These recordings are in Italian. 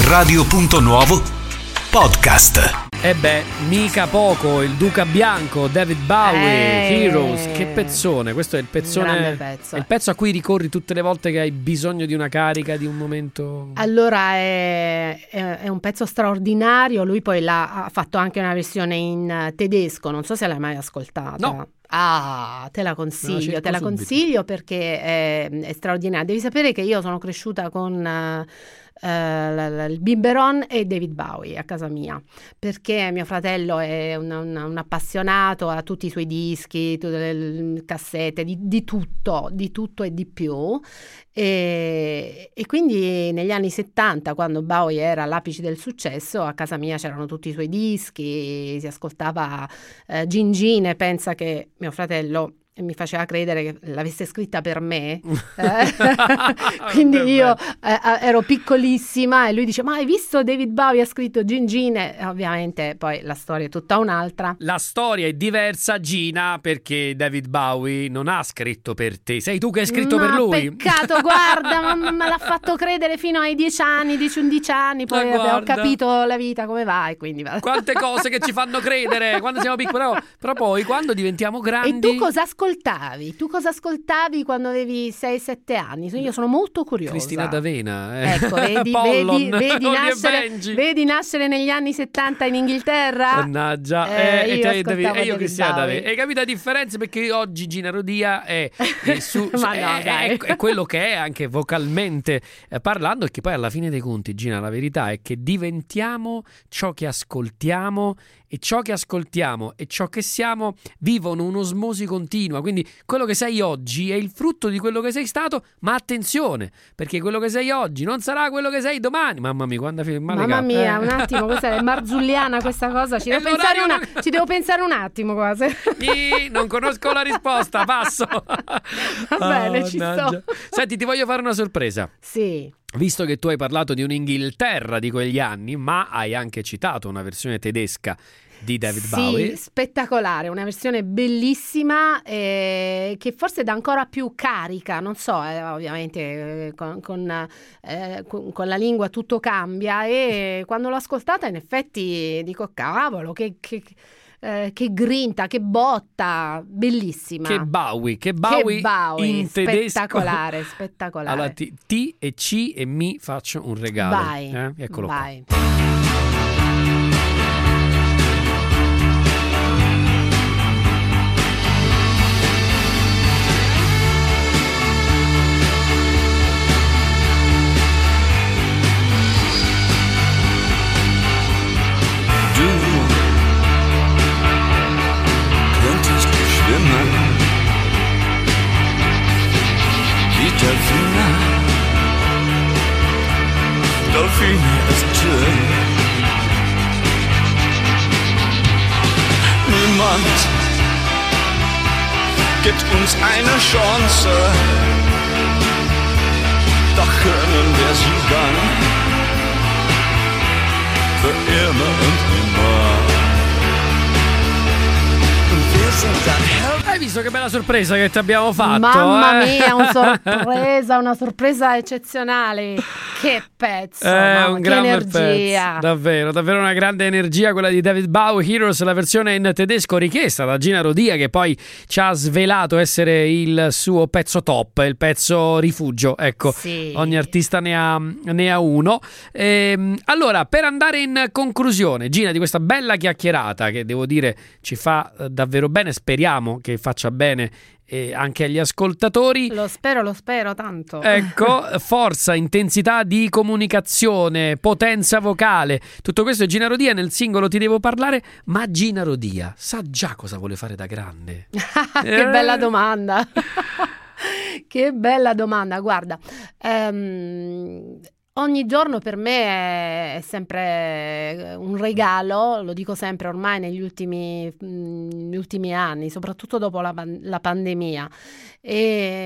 Radio.Nuovo Podcast. E beh, mica poco, il Duca Bianco, David Bowie, Heroes, che pezzone, questo è il pezzone, pezzo. è il pezzo a cui ricorri tutte le volte che hai bisogno di una carica, di un momento. Allora è un pezzo straordinario, lui poi ha fatto anche una versione in tedesco, non so se l'hai mai ascoltata. No. Ah, te la consiglio perché è straordinaria. Devi sapere che io sono cresciuta con il biberon e David Bowie a casa mia, perché mio fratello è un appassionato, ha tutti i suoi dischi, tutte le cassette, di tutto e di più, e quindi negli anni 70, quando Bowie era all'apice del successo, a casa mia c'erano tutti i suoi dischi, si ascoltava Gingine. Pensa che mio fratello mi faceva credere che l'avesse scritta per me, quindi io ero piccolissima e lui dice: ma hai visto David Bowie ha scritto Gingine? Ovviamente poi la storia è tutta un'altra. La storia è diversa, Gina, perché David Bowie non ha scritto per te, sei tu che hai scritto per lui. Peccato, guarda, me l'ha fatto credere fino ai 10 anni, 10-11 anni, poi ho capito la vita come va, e quindi quante cose che ci fanno credere quando siamo piccoli, però poi quando diventiamo grandi. E tu cosa ascoltavi? Tu cosa ascoltavi quando avevi 6-7 anni? Io sono molto curiosa. Cristina D'Avena. Ecco, vedi nascere negli anni 70 in Inghilterra? Mannaggia. Io Cristina D'Avena. Hai capito la differenza? Perché oggi Gina Rodia è quello che è anche vocalmente parlando, e che poi alla fine dei conti, Gina, la verità è che diventiamo ciò che ascoltiamo, e ciò che ascoltiamo e ciò che siamo vivono un'osmosi continua. Quindi quello che sei oggi è il frutto di quello che sei stato, ma attenzione, perché quello che sei oggi non sarà quello che sei domani. Mamma mia, quando mamma mia, un attimo, questa è marzulliana questa cosa, ci devo pensare un attimo quasi. Non conosco la risposta, passo. Va bene, ci sto. Senti, ti voglio fare una sorpresa. Sì. Visto che tu hai parlato di un'Inghilterra di quegli anni, ma hai anche citato una versione tedesca di David Bowie. Sì, spettacolare, una versione bellissima, che forse dà ancora più carica, non so, ovviamente con la lingua tutto cambia, e quando l'ho ascoltata in effetti dico: cavolo, che grinta, che botta, bellissima. Che Bowie in tedesco. Spettacolare. Allora T e C e mi faccio un regalo. Vai, eccolo vai. Qua. Delfine ist schön. Niemand gibt uns eine Chance, doch können wir sie dann für immer und immer. Und wir sind dann Helden. Hai visto che bella sorpresa che ti abbiamo fatto? Mamma mia, una sorpresa eccezionale. Che pezzo, un che grande energia. Pezzo. Davvero una grande energia quella di David Bowie, Heroes, la versione in tedesco richiesta da Gina Rodia, che poi ci ha svelato essere il suo pezzo top, il pezzo rifugio. Ecco, sì. Ogni artista ne ha uno. Allora, per andare in conclusione, Gina, di questa bella chiacchierata che devo dire ci fa davvero bene, speriamo che faccia bene anche agli ascoltatori. Lo spero tanto. Ecco, forza, intensità di comunicazione, potenza vocale, tutto questo è Gina Rodia. Nel singolo Ti devo parlare, ma Gina Rodia sa già cosa vuole fare da grande? Che bella domanda. Che bella domanda, guarda, ogni giorno per me è sempre un regalo, lo dico sempre ormai negli ultimi anni, soprattutto dopo la pandemia.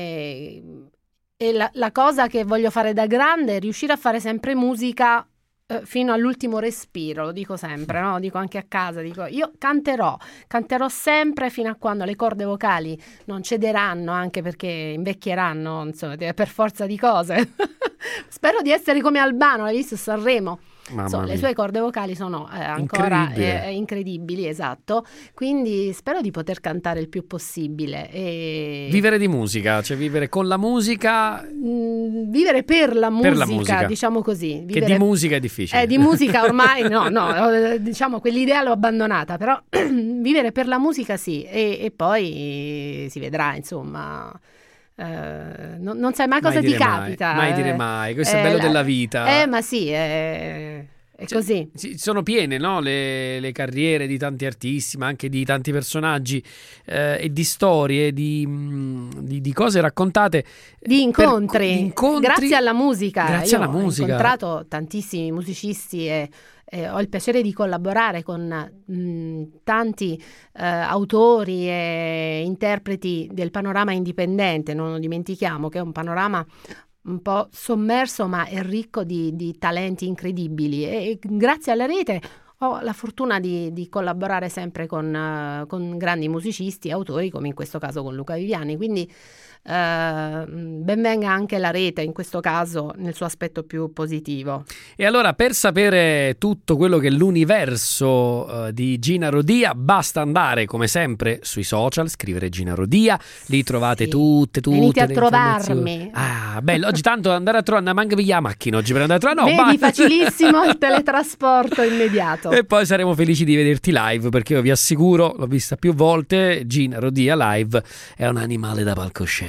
E la cosa che voglio fare da grande è riuscire a fare sempre musica fino all'ultimo respiro, lo dico sempre, no? Lo dico anche a casa, dico io canterò sempre fino a quando le corde vocali non cederanno, anche perché invecchieranno, insomma, per forza di cose. Spero di essere come Albano, l'hai visto Sanremo? Insomma, le sue corde vocali sono ancora incredibili, esatto, quindi spero di poter cantare il più possibile e vivere di musica, cioè vivere con la musica, vivere per la musica, diciamo così. Che di musica è difficile, di musica ormai no, diciamo quell'idea l'ho abbandonata, però vivere per la musica sì, e poi si vedrà, insomma. Non sai mai cosa ti capita. Mai dire mai, questo è bello della vita. Ma sì, è così. Sono piene, no? Le carriere di tanti artisti, ma anche di tanti personaggi, e di storie, di cose raccontate. Di incontri. Grazie alla musica. Grazie alla musica. Ho incontrato tantissimi musicisti e ho il piacere di collaborare con tanti autori e interpreti del panorama indipendente. Non lo dimentichiamo che è un panorama un po' sommerso, ma è ricco di talenti incredibili, e grazie alla rete ho la fortuna di collaborare sempre con grandi musicisti e autori, come in questo caso con Luca Viviani, quindi ben venga anche la rete in questo caso nel suo aspetto più positivo. E allora, per sapere tutto quello che è l'universo di Gina Rodia, basta andare come sempre sui social, scrivere Gina Rodia, lì trovate tutte venite a le trovarmi. Bello, oggi tanto andare a trovare, manca via la macchina oggi per andare a trovare, vedi, facilissimo il teletrasporto immediato. E poi saremo felici di vederti live, perché io vi assicuro, l'ho vista più volte, Gina Rodia live è un animale da palcoscenico.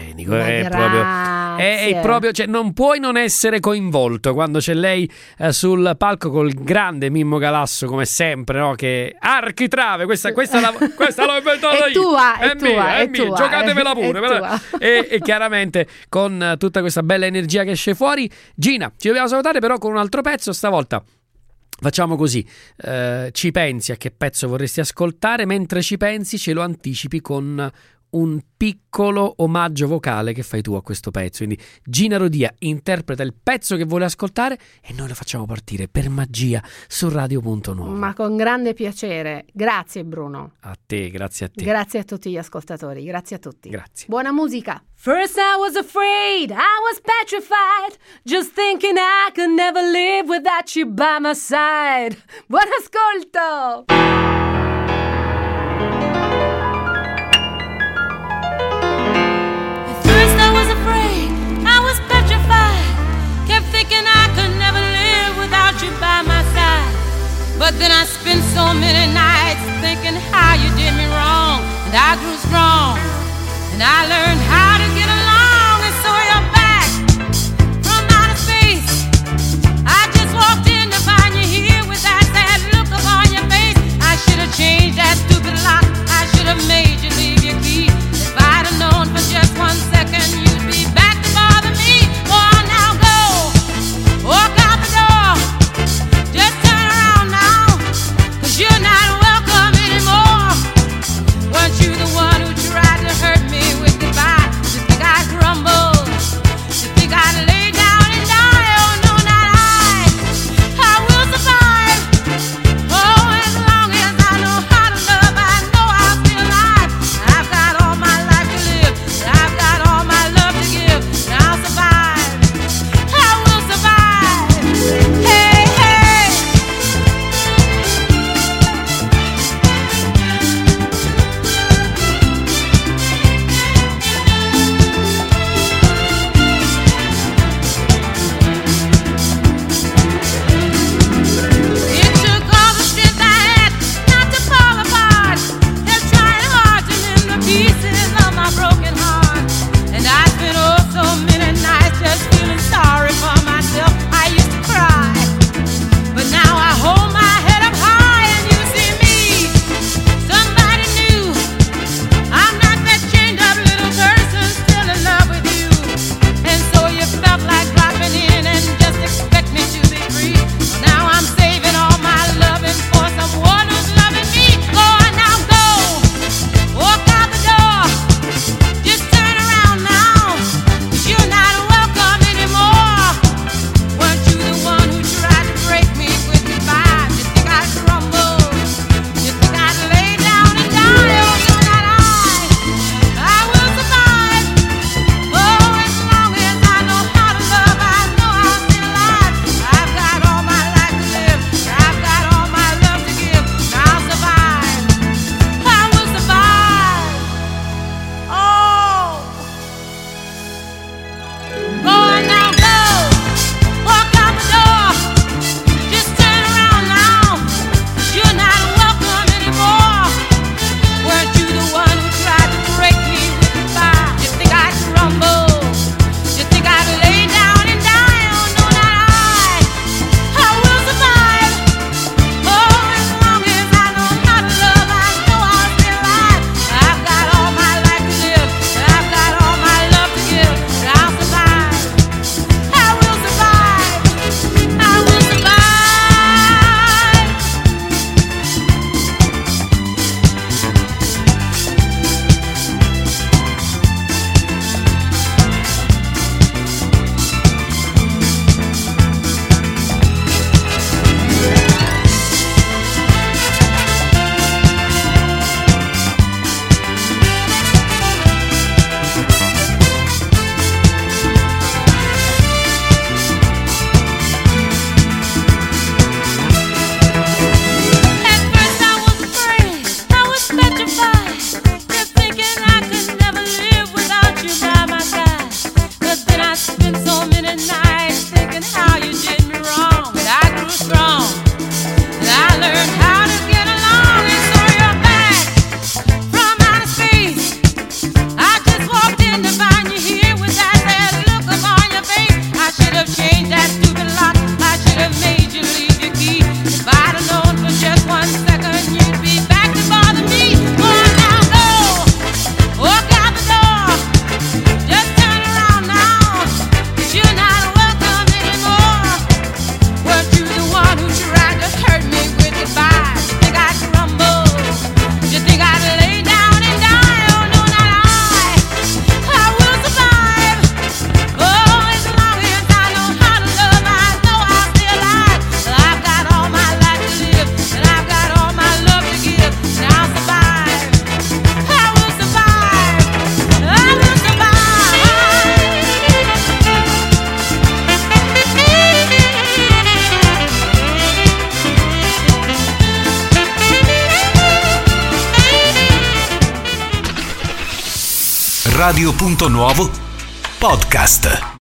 È proprio, cioè, non puoi non essere coinvolto quando c'è lei sul palco col grande Mimmo Galasso, come sempre, no? Che architrave, questa l'ho inventata io. È mia, giocatevela pure. E chiaramente con tutta questa bella energia che esce fuori. Gina, ci dobbiamo salutare però con un altro pezzo stavolta. Facciamo così, ci pensi a che pezzo vorresti ascoltare, mentre ci pensi ce lo anticipi con un piccolo omaggio vocale che fai tu a questo pezzo. Quindi Gina Rodia interpreta il pezzo che vuole ascoltare e noi lo facciamo partire per magia su Radio.Nuovo. Ma con grande piacere. Grazie Bruno. A te, grazie a te. Grazie a tutti gli ascoltatori, grazie a tutti. Grazie. Buona musica. First I was afraid, I was petrified, just thinking I could never live without you by my side. Buon ascolto! But then I spent so many nights thinking how you did me wrong, and I grew strong, and I learned how to get along, and so you're back from outer space. I just walked in to find you here with that sad look upon your face. I should have changed that stupid lock, I should have made you leave your key. If I'd have known for just 1 second you'd be back to bother me. Oh, now go, walk out the door, just turn around now, 'cause you're not welcome anymore. Weren't you the one who tried to hurt me with goodbye? Radio.Nuovo Podcast.